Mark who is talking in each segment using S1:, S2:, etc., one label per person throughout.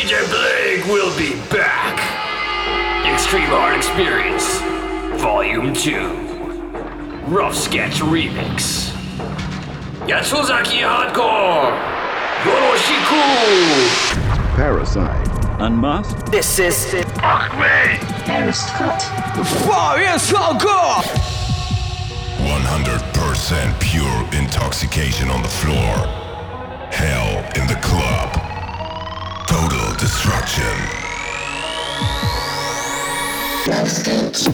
S1: DJ Blake will be back. Extreme Hard Experience, Volume 2. Rough Sketch Remix. Yatsuzaki Hardcore. Yoroshiku.
S2: Parasite. Unmasked.
S3: This is
S1: Ahmed.
S4: Aristotle.
S3: Fire Hardcore.
S5: 100% pure intoxication on the floor. Hell in the club. Total destruction.
S4: Love stage.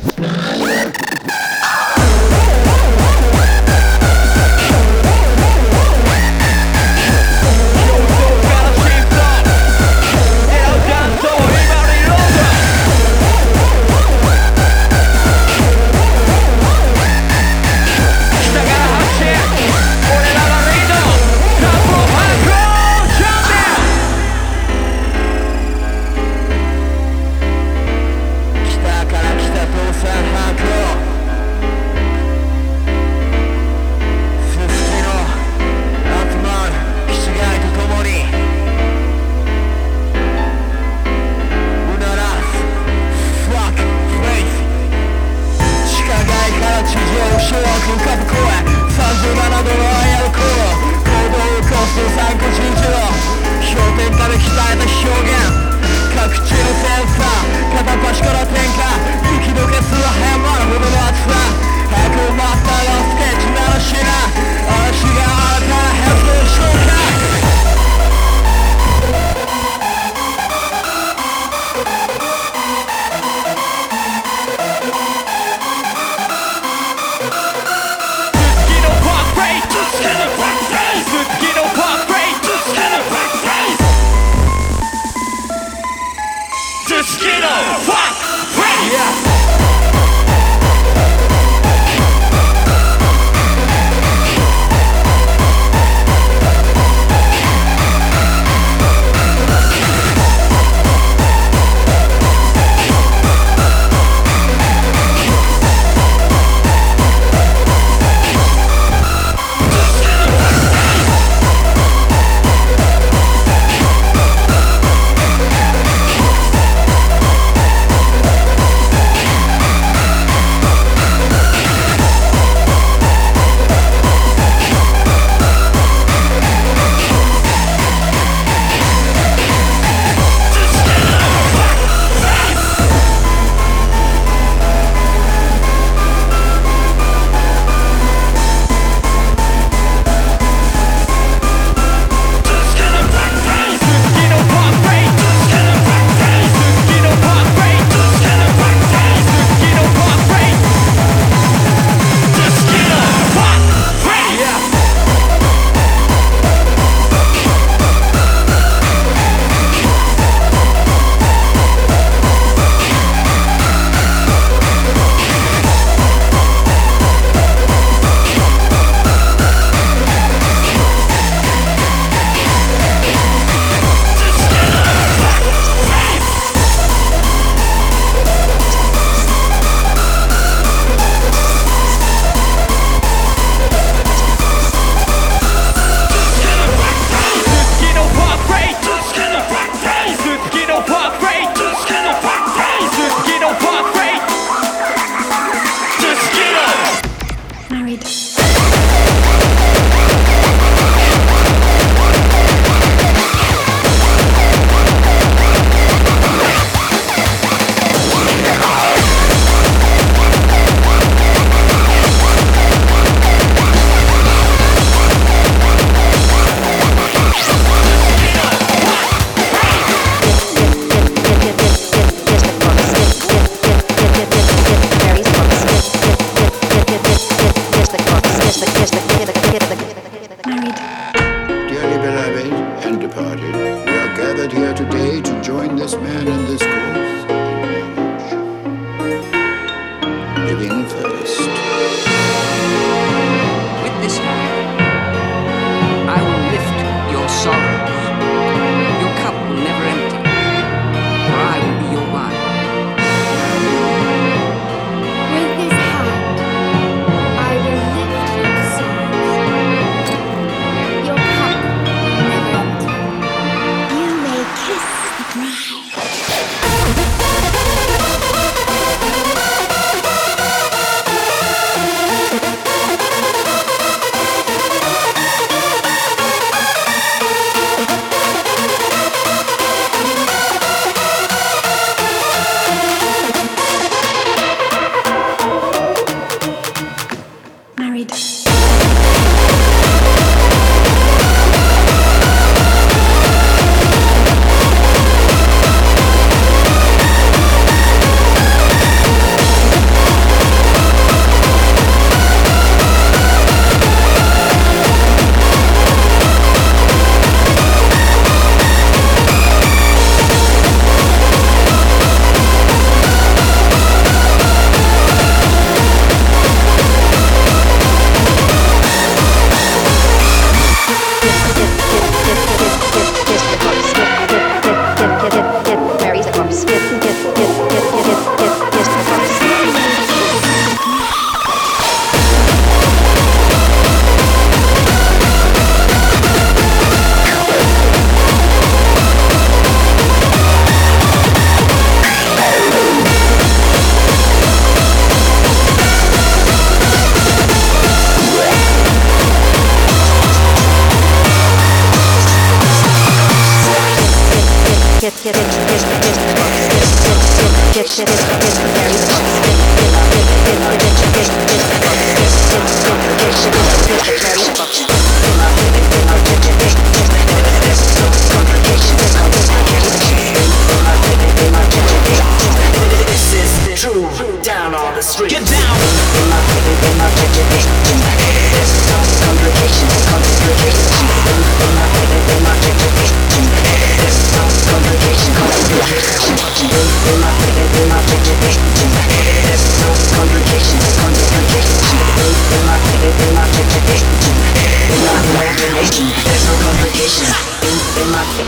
S4: The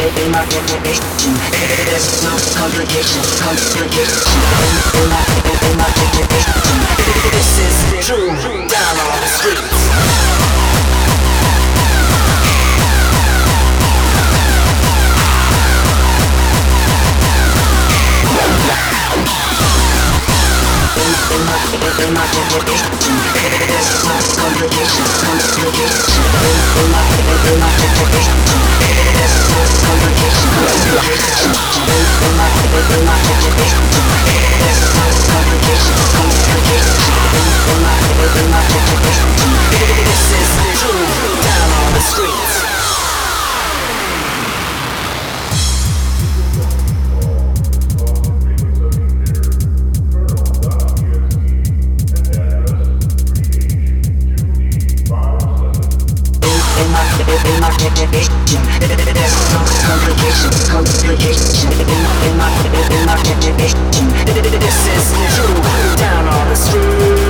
S6: This is true down on the streets. This is true down on the streets. This is true down on the street.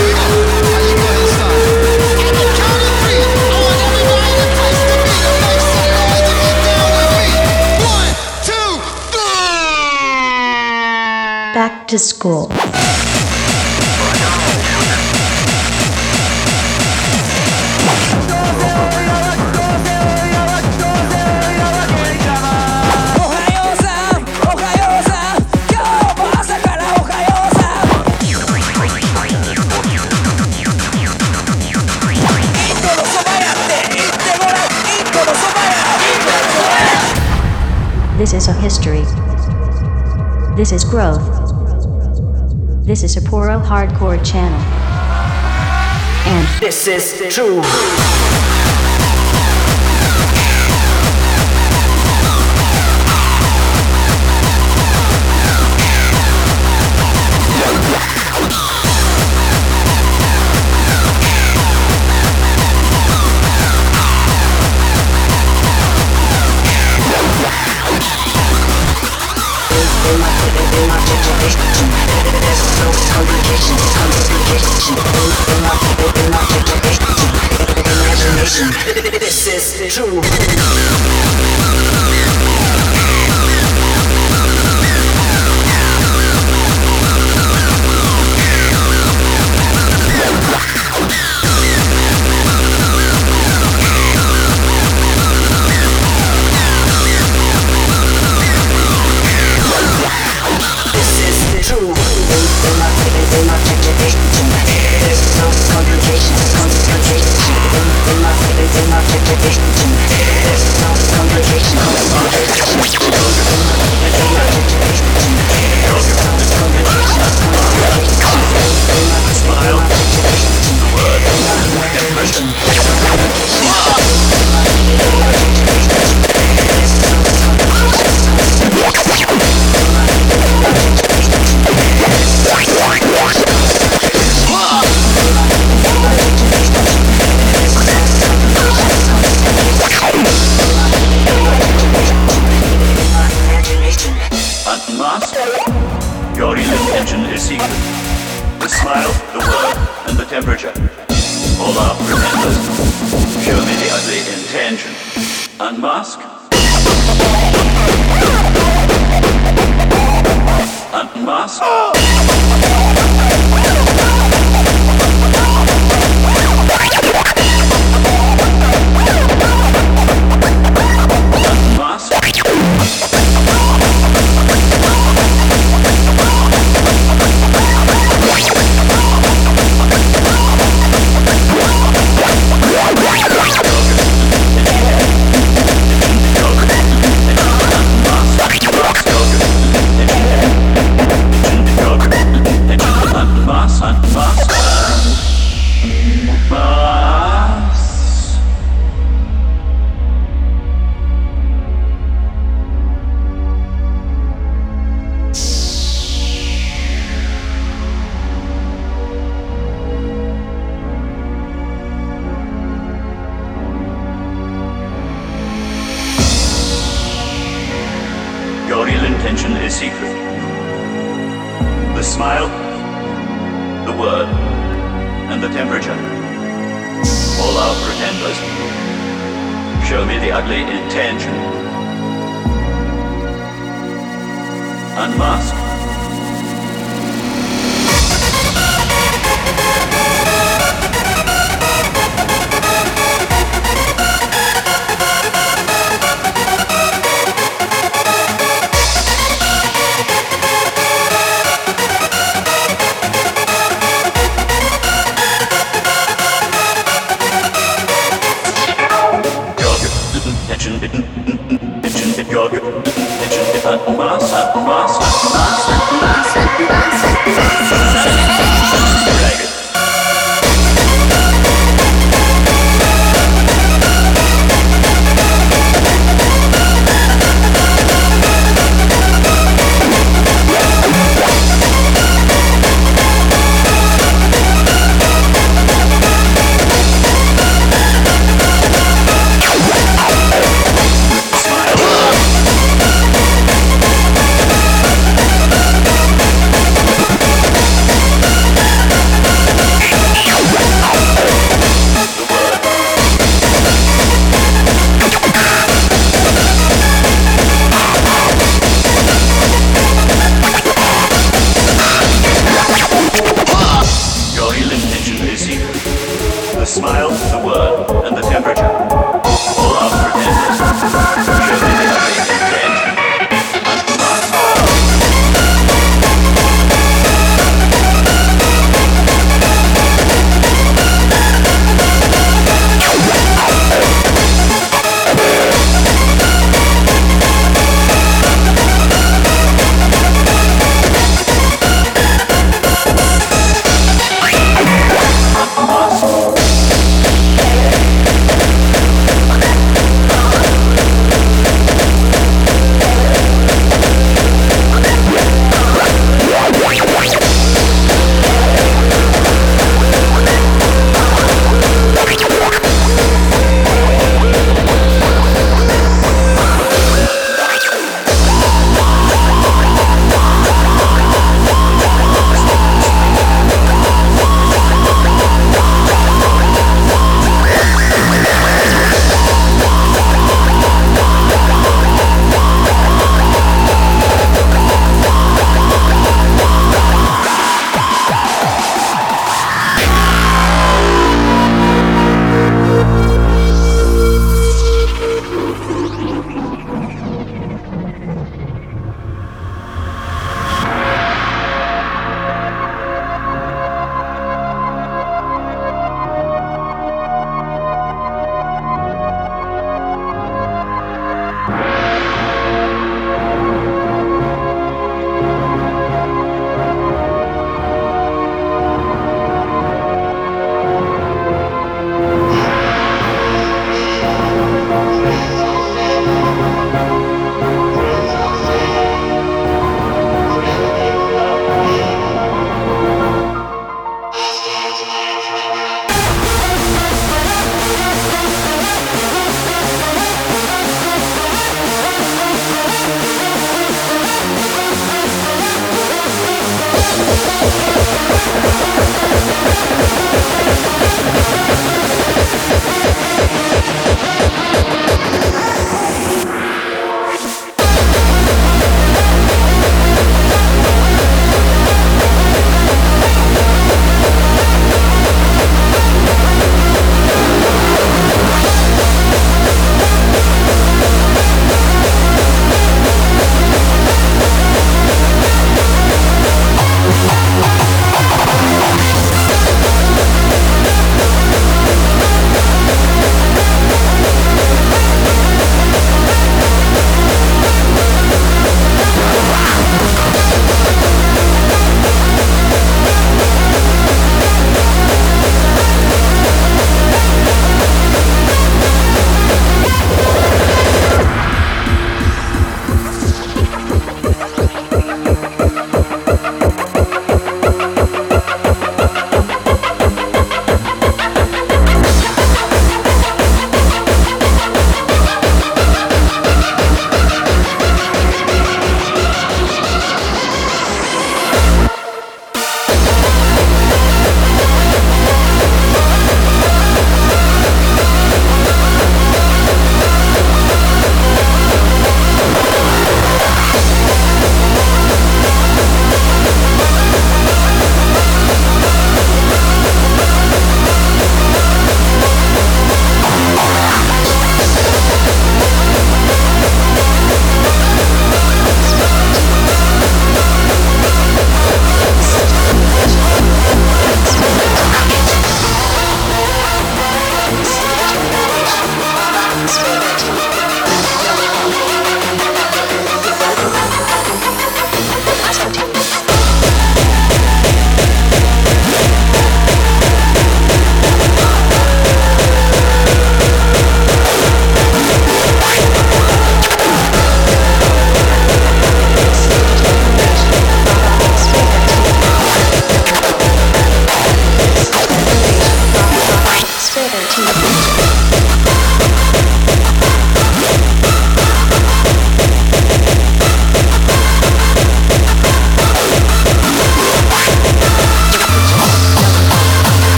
S7: Back to school. This is a history. This is growth. This is Sapporo Hardcore Channel. And
S6: this is true. This is true.
S2: Unmask. Unmask. Your real intention is secret. The smile, the word, and the temperature. All are pretenders. Show me the ugly intention. Unmask.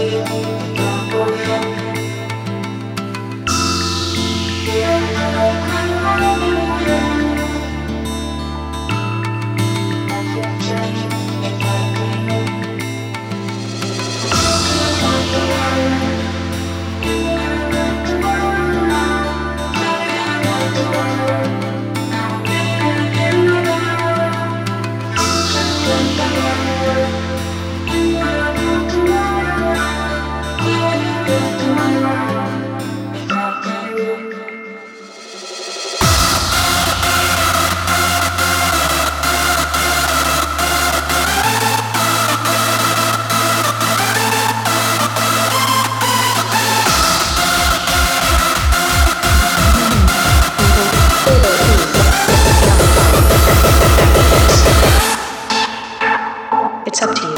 S7: It's up to you.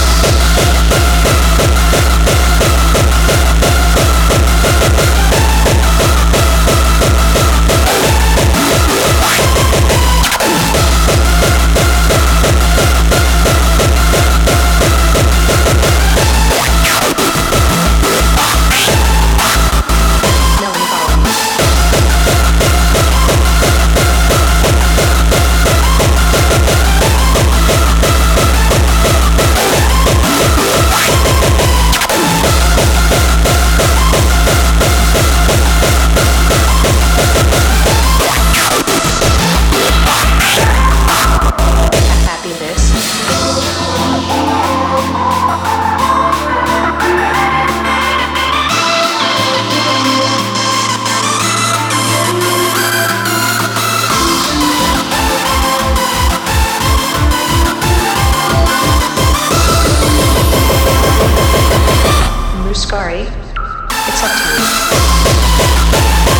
S7: Muscari, it's up to you.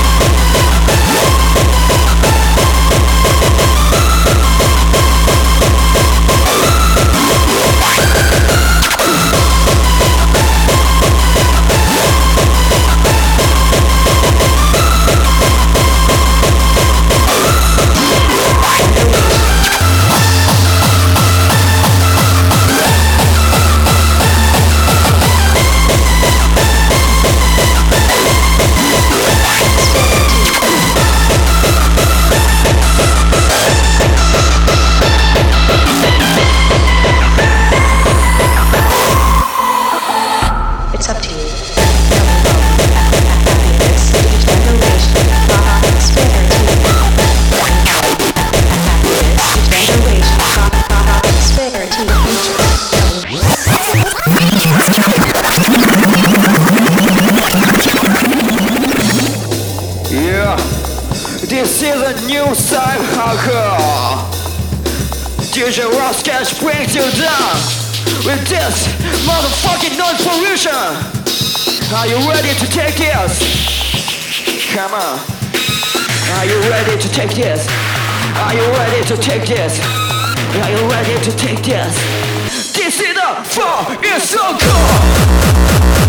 S7: It's up to you. Happiness, each generation, prosperity. Happiness, each generation, prosperity,
S3: Yeah, this is a new style hardcore. DJ Rough Sketch brings you down with this motherfucking noise pollution. Are you ready to take this? Come on. Are you ready to take this? Are you ready to take this? Are you ready to take this? This is the fall, it's so cool.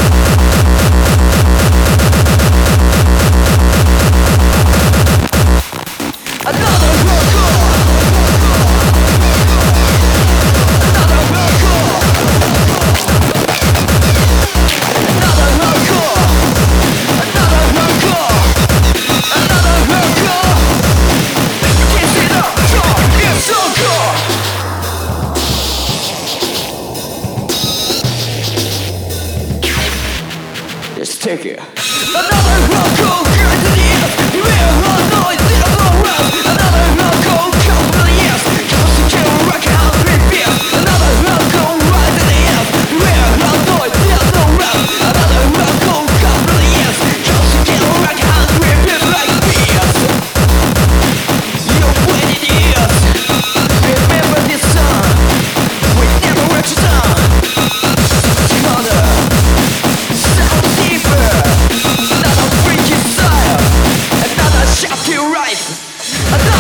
S3: Let's take it. Another hardcore to the earth. You hear one noise, it'll go round. Another hardcore comes to the earth. Comes to kill, rock out, rip beer. Another hardcore rise to the earth. You hear one noise, it'll go round. Another hardcore comes to the earth. Comes to kill, rock out, rip beer like beers. You're waiting years. Remember this song. We never let you down. Harder. Sound deeper. Another freaky style. Another shafty right. Another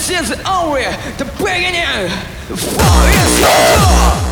S3: This is only the beginning. For is your door.